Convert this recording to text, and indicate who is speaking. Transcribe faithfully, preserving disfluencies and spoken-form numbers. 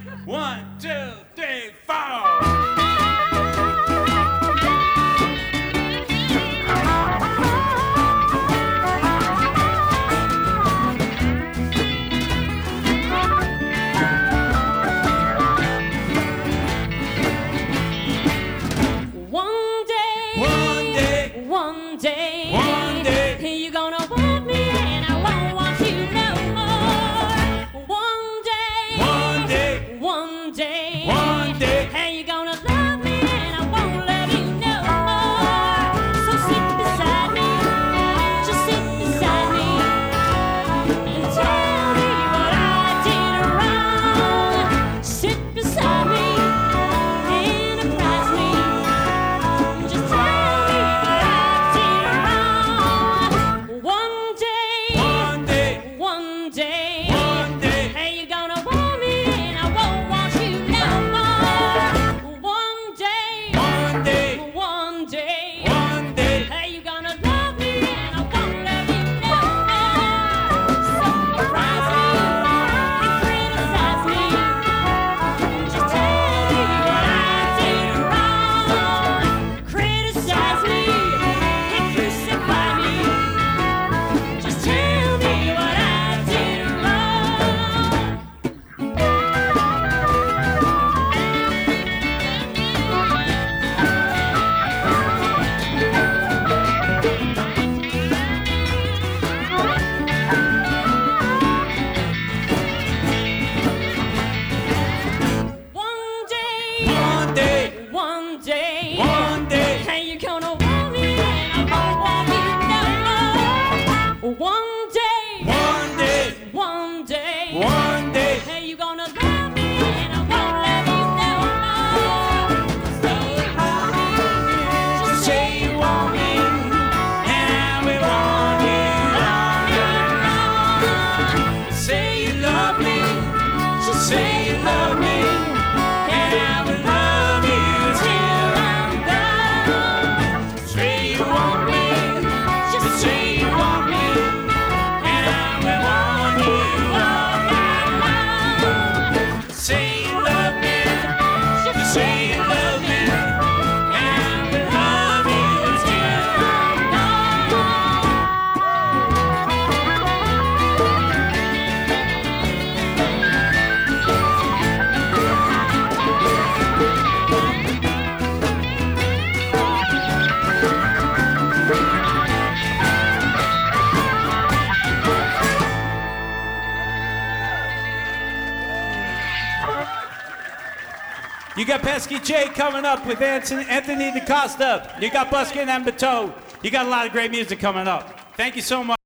Speaker 1: One, two, three, four.
Speaker 2: One day, one day, you're gonna want me and I won't want you no more. One day,
Speaker 1: one day,
Speaker 2: one day,
Speaker 1: one day,
Speaker 2: and you're gonna love me and I won't love you no more. So sit beside me, just sit beside me, and tell me what I did wrong. Sit beside me and apprise me, just tell me. One day,
Speaker 1: one day,
Speaker 2: and you're gonna want me and I won't want you no more. One day,
Speaker 1: one day,
Speaker 2: one day,
Speaker 1: one day,
Speaker 2: and you're gonna love me and I won't love you no more. Say you want me, just say you want me,
Speaker 1: and we want you. Say you love me, just say you love me, and we love you. You got Pesky J coming up with Anthony DaCosta. You got Buskin and Bateau. You got a lot of great music coming up. Thank you so much.